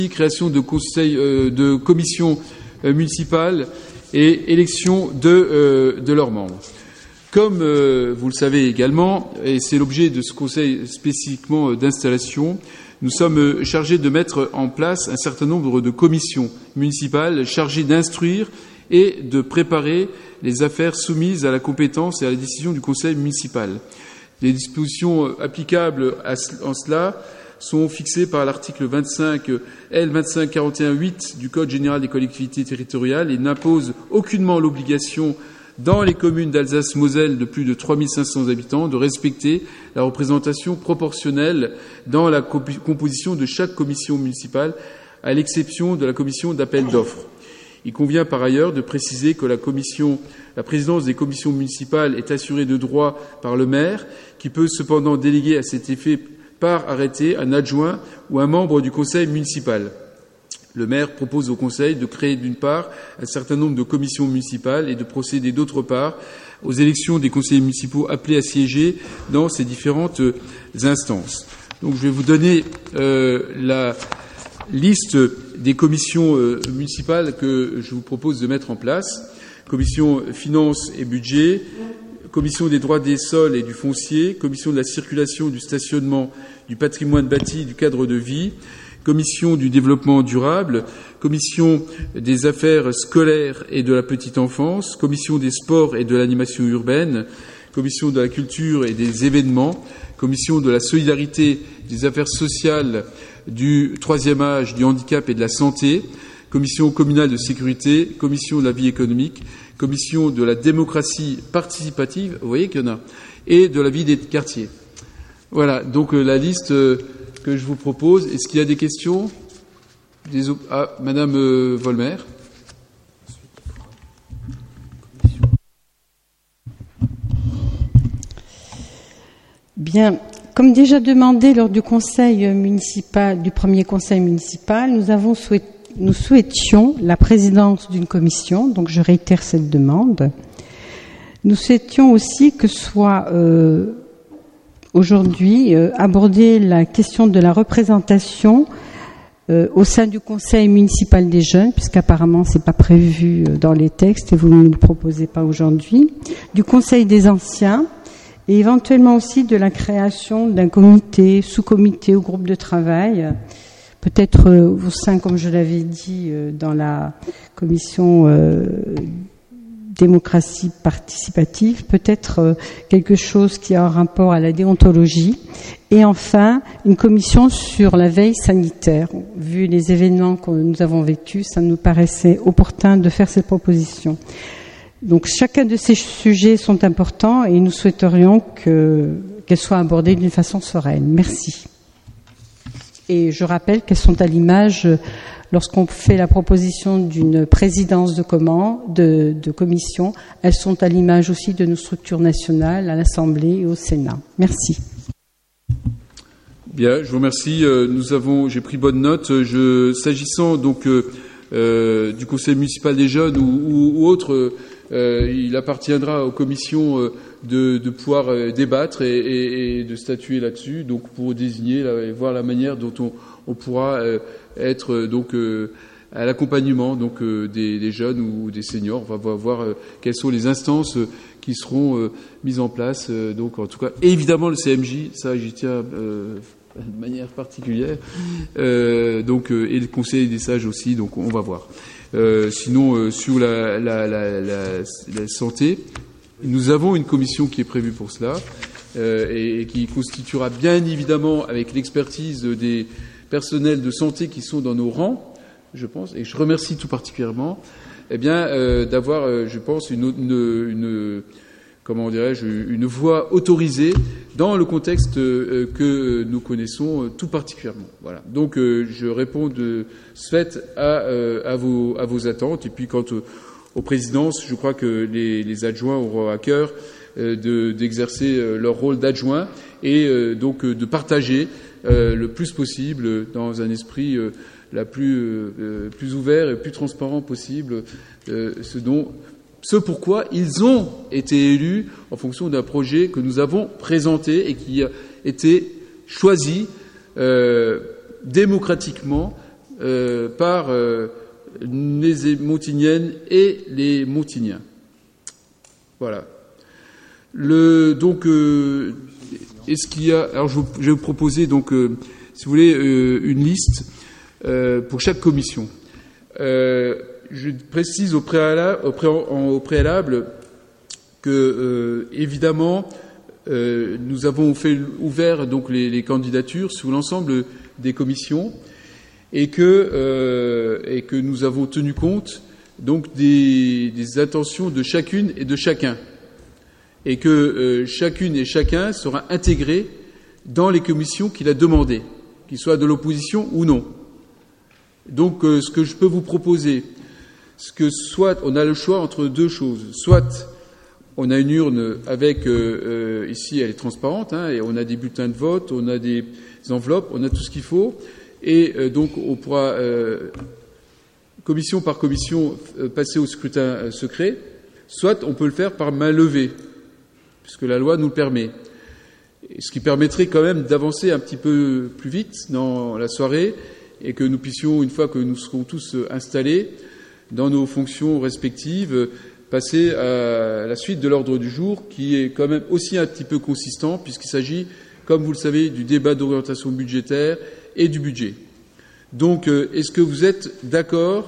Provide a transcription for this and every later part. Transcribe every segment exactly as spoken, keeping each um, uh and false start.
création de conseils, euh, de commissions euh, municipales et élection de, euh, de leurs membres. Comme euh, vous le savez également, et c'est l'objet de ce conseil spécifiquement euh, d'installation, nous sommes chargés de mettre en place un certain nombre de commissions municipales chargées d'instruire et de préparer les affaires soumises à la compétence et à la décision du conseil municipal. Les dispositions applicables à, en cela sont fixées par l'article vingt-cinq L vingt-cinq quarante et un huit du Code général des collectivités territoriales et n'imposent aucunement l'obligation dans les communes d'Alsace-Moselle de plus de trois mille cinq cents habitants de respecter la représentation proportionnelle dans la composition de chaque commission municipale, à l'exception de la commission d'appel d'offres. Il convient par ailleurs de préciser que la commission, la présidence des commissions municipales est assurée de droit par le maire, qui peut cependant déléguer à cet effet par arrêté un adjoint ou un membre du conseil municipal. Le maire propose au conseil de créer d'une part un certain nombre de commissions municipales et de procéder d'autre part aux élections des conseillers municipaux appelés à siéger dans ces différentes instances. Donc je vais vous donner euh, la liste des commissions euh, municipales que je vous propose de mettre en place. Commission finances et budget, commission des droits des sols et du foncier, commission de la circulation, du stationnement, du patrimoine bâti, du cadre de vie, commission du développement durable, commission des affaires scolaires et de la petite enfance, commission des sports et de l'animation urbaine, commission de la culture et des événements, commission de la solidarité, des affaires sociales, du troisième âge, du handicap et de la santé, commission communale de sécurité, commission de la vie économique, commission de la démocratie participative, vous voyez qu'il y en a, et de la vie des quartiers. Voilà, donc euh, la liste euh, que je vous propose. Est-ce qu'il y a des questions? des op- Ah, Madame euh, Volmer. Bien, comme déjà demandé lors du conseil municipal, du premier conseil municipal, nous avons souhaité Nous souhaitions la présidence d'une commission, donc je réitère cette demande. Nous souhaitions aussi que soit euh, aujourd'hui euh, abordée la question de la représentation euh, au sein du conseil municipal des jeunes, puisqu'apparemment c'est pas prévu dans les textes et vous ne nous le proposez pas aujourd'hui, du conseil des anciens et éventuellement aussi de la création d'un comité, sous-comité ou groupe de travail. Peut-être euh, au sein, comme je l'avais dit, euh, dans la commission euh, démocratie participative, peut-être euh, quelque chose qui a un rapport à la déontologie. Et enfin, une commission sur la veille sanitaire. Vu les événements que nous avons vécus, ça nous paraissait opportun de faire cette proposition. Donc chacun de ces sujets sont importants et nous souhaiterions que, qu'elles soient abordées d'une façon sereine. Merci. Et je rappelle qu'elles sont à l'image, lorsqu'on fait la proposition d'une présidence de, comment, de, de commission, elles sont à l'image aussi de nos structures nationales, à l'Assemblée et au Sénat. Merci. Bien, je vous remercie. Nous avons, j'ai pris bonne note. Je, s'agissant donc euh, du Conseil municipal des jeunes ou, ou, ou autre, euh, il appartiendra aux commissions euh, de, de pouvoir euh, débattre et, et, et de statuer là-dessus. Donc, pour désigner là, et voir la manière dont on, on pourra euh, être euh, donc euh, à l'accompagnement donc euh, des, des jeunes ou des seniors. On va voir euh, quelles sont les instances euh, qui seront euh, mises en place. Euh, donc, en tout cas, et évidemment le C M J, ça, j'y tiens. Euh, de manière particulière, euh, donc euh, et le Conseil des sages aussi, donc on va voir. Euh, sinon, euh, sur la, la, la, la, la santé, nous avons une commission qui est prévue pour cela euh, et, et qui constituera bien évidemment avec l'expertise des personnels de santé qui sont dans nos rangs, je pense, et je remercie tout particulièrement, eh bien euh, d'avoir, euh, je pense, une, une, une comment dirais-je, une voix autorisée dans le contexte euh, que nous connaissons euh, tout particulièrement. Voilà. Donc, euh, je réponds de ce fait à, euh, à, vos, à vos attentes. Et puis, quant au, aux présidences, je crois que les, les adjoints auront à cœur euh, de, d'exercer euh, leur rôle d'adjoint et euh, donc euh, de partager euh, le plus possible dans un esprit euh, la plus, euh, plus ouvert et plus transparent possible euh, ce dont ce pourquoi ils ont été élus en fonction d'un projet que nous avons présenté et qui a été choisi euh, démocratiquement euh, par euh, les Montigniennes et les Montigniens. Voilà. Le, donc, euh, est-ce qu'il y a... Alors, je, vous, je vais vous proposer, donc, euh, si vous voulez, euh, une liste euh, pour chaque commission. Euh, je précise au préalable, au, pré, au préalable que, euh, évidemment, euh, nous avons fait ouvert donc les, les candidatures sous l'ensemble des commissions et que, euh, et que nous avons tenu compte donc des, des intentions de chacune et de chacun, et que euh, chacune et chacun sera intégré dans les commissions qu'il a demandées, qu'il soit de l'opposition ou non. Donc, euh, ce que je peux vous proposer, c'est que soit on a le choix entre deux choses, soit on a une urne avec, euh, euh, ici elle est transparente, hein, et on a des bulletins de vote, on a des enveloppes, on a tout ce qu'il faut, et euh, donc on pourra, euh, commission par commission, euh, passer au scrutin euh, secret, soit on peut le faire par main levée, puisque la loi nous le permet, et ce qui permettrait quand même d'avancer un petit peu plus vite dans la soirée, et que nous puissions, une fois que nous serons tous installés dans nos fonctions respectives, passer à la suite de l'ordre du jour, qui est quand même aussi un petit peu consistant, puisqu'il s'agit, comme vous le savez, du débat d'orientation budgétaire et du budget. Donc, est-ce que vous êtes d'accord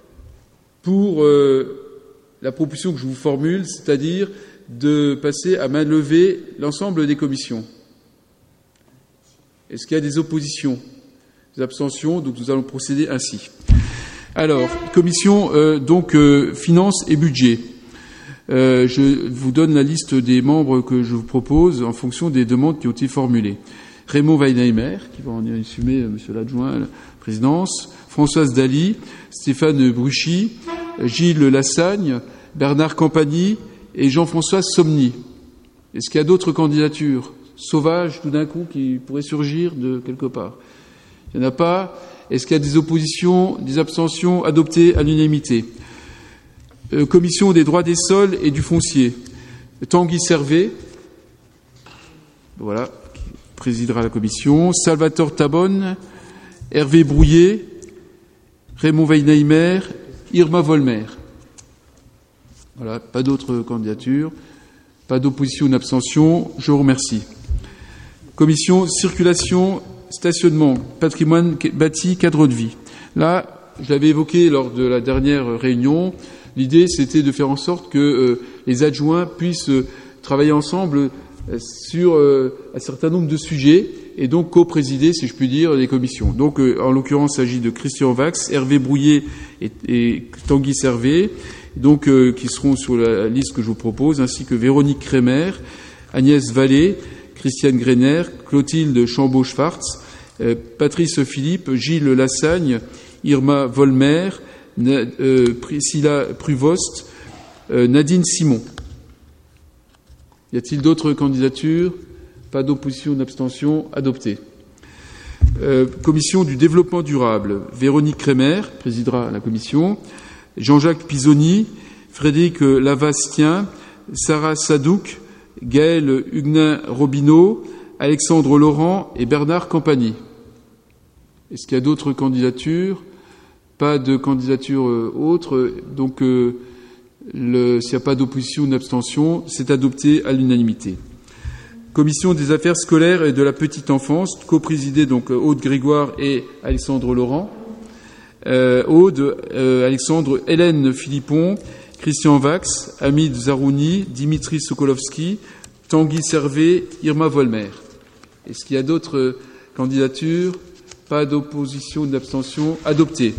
pour euh, la proposition que je vous formule, c'est-à-dire de passer à main levée l'ensemble des commissions? Est-ce qu'il y a des oppositions, des abstentions? Donc, nous allons procéder ainsi. Alors, commission euh, donc euh, finances et budget. Euh, je vous donne la liste des membres que je vous propose en fonction des demandes qui ont été formulées. Raymond Weinheimer, qui va en assumer, euh, monsieur l'adjoint, la présidence. Françoise Daly, Stéphane Bruchy, Gilles Lassagne, Bernard Campagny et Jean-François Somny. Est-ce qu'il y a d'autres candidatures sauvages, tout d'un coup, qui pourraient surgir de quelque part? Il n'y en a pas. Est-ce qu'il y a des oppositions, des abstentions adoptées à l'unanimité? euh, Commission des droits des sols et du foncier. Tanguy Servet, voilà, qui présidera la commission. Salvatore Tabonne, Hervé Brouillet, Raymond Weinheimer, Irma Volmer. Voilà, pas d'autres candidatures, pas d'opposition ou d'abstention. Je vous remercie. Commission circulation, stationnement, patrimoine bâti, cadre de vie. Là, je l'avais évoqué lors de la dernière réunion, l'idée c'était de faire en sorte que euh, les adjoints puissent euh, travailler ensemble euh, sur euh, un certain nombre de sujets et donc co-présider, si je puis dire, les commissions. Donc, euh, en l'occurrence, il s'agit de Christian Vax, Hervé Brouillet et, et Tanguy Servet, donc euh, qui seront sur la liste que je vous propose, ainsi que Véronique Crémer, Agnès Vallée, Christiane Greiner, Clotilde Chambaud-Schwartz, euh, Patrice Philippe, Gilles Lassagne, Irma Volmer, Na, euh, Priscilla Pruvost, euh, Nadine Simon. Y a-t-il d'autres candidatures? Pas d'opposition, d'abstention. Adopté. Euh, commission du développement durable. Véronique Crémer présidera la commission. Jean-Jacques Pisoni, Frédéric Lavastien, Sarah Sadouk, Gaël Huguenin-Robineau, Alexandre Laurent et Bernard Campagny. Est-ce qu'il y a d'autres candidatures? Pas de candidature euh, autre. Donc, euh, le, s'il n'y a pas d'opposition ou d'abstention, c'est adopté à l'unanimité. Commission des affaires scolaires et de la petite enfance, coprésidée donc Aude Grégoire et Alexandre Laurent. Euh, Aude, euh, Alexandre, Hélène Philippon, Christian Vax, Hamid Zarouni, Dimitri Sokolovski, Tanguy Servet, Irma Volmer. Est-ce qu'il y a d'autres candidatures? Pas d'opposition, d'abstention. Adopté.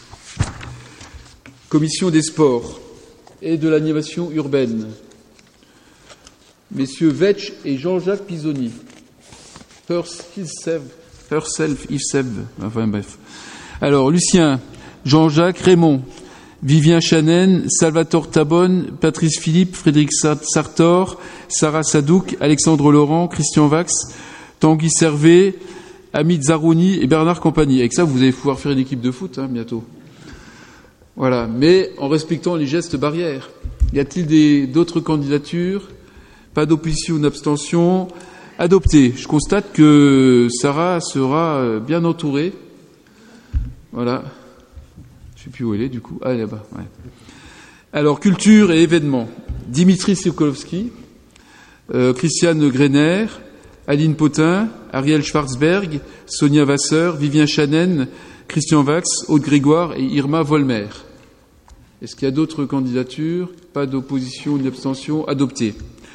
Commission des sports et de l'animation urbaine. Messieurs Vetch et Jean-Jacques Pisoni. Herself, Herself, Ifseb. Enfin bref. Alors, Lucien, Jean-Jacques, Raymond, Vivien Chanen, Salvatore Tabonne, Patrice Philippe, Frédéric Sartor, Sarah Sadouk, Alexandre Laurent, Christian Vax, Tanguy Servet, Hamid Zarouni et Bernard Campagny. Avec ça, vous allez pouvoir faire une équipe de foot, hein, bientôt. Voilà. Mais en respectant les gestes barrières. Y a-t-il des, d'autres candidatures? Pas d'opposition ou d'abstention. Adopté. Je constate que Sarah sera bien entourée. Voilà. Je ne sais plus où elle est, du coup. Ah, là-bas, ouais. Alors, culture et événements. Dimitri Sokolovski, euh, Christiane Greiner, Aline Potin, Ariel Schwarzberg, Sonia Vasseur, Vivien Chanen, Christian Vax, Aude Grégoire et Irma Volmer. Est-ce qu'il y a d'autres candidatures? Pas d'opposition ni d'abstention. Adopté.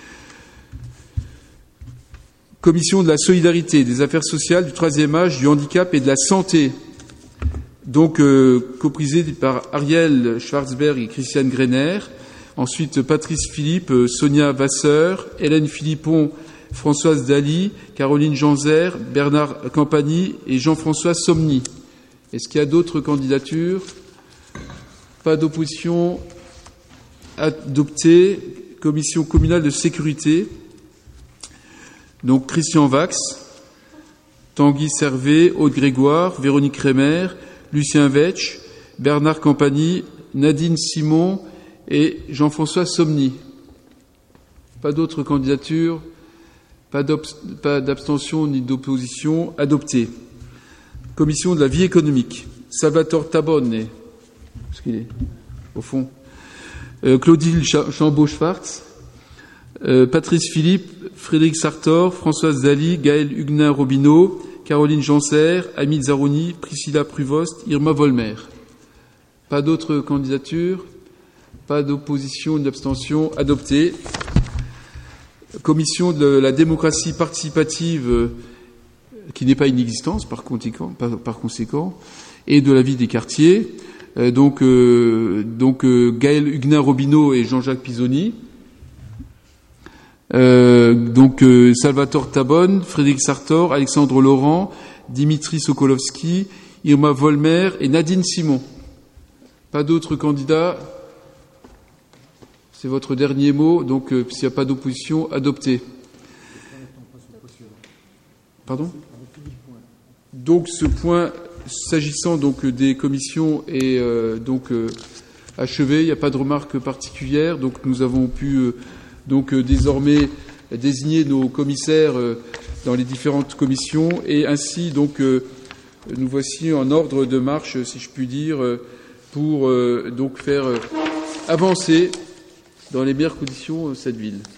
Commission de la solidarité, des affaires sociales, du troisième âge, du handicap et de la santé. Donc, euh, coprisée par Ariel Schwarzberg et Christiane Greiner. Ensuite, Patrice Philippe, Sonia Vasseur, Hélène Philippon, Françoise Daly, Caroline Janzer, Bernard Campagny et Jean-François Somny. Est-ce qu'il y a d'autres candidatures? Pas d'opposition. Adopté. Commission communale de sécurité. Donc Christian Vax, Tanguy Servet, Aude Grégoire, Véronique Rémer, Lucien Vetch, Bernard Campagny, Nadine Simon et Jean-François Somny. Pas d'autres candidatures, pas d'abstention ni d'opposition. Adopté. Commission de la vie économique. Salvatore Tabonne, parce qu'il est au fond. Euh, Claudine Chambaud-Schwartz, euh, Patrice Philippe, Frédéric Sartor, Françoise Daly, Gaël Huguenin-Robineau, Caroline Janser, Hamid Zarouni, Priscilla Pruvost, Irma Volmer. Pas d'autres candidatures, pas d'opposition, d'abstention. Adopté. Commission de la démocratie participative, euh, qui n'est pas inexistante par conséquent, par, par conséquent, et de la vie des quartiers. Euh, donc, euh, donc euh, Gaël Huguenin-Robineau et Jean-Jacques Pisoni. Euh, donc euh, Salvatore Tabonne, Frédéric Sartor, Alexandre Laurent, Dimitri Sokolovski, Irma Volmer et Nadine Simon. Pas d'autres candidats. C'est votre dernier mot. Donc euh, s'il n'y a pas d'opposition, adopté. Pardon ? Donc ce point, s'agissant donc des commissions, est euh, donc euh, achevé. Il n'y a pas de remarques particulières. Donc nous avons pu euh, donc euh, désormais désigner nos commissaires euh, dans les différentes commissions, et ainsi donc euh, nous voici en ordre de marche, si je puis dire, euh, pour euh, donc faire euh, avancer dans les meilleures conditions euh, cette ville.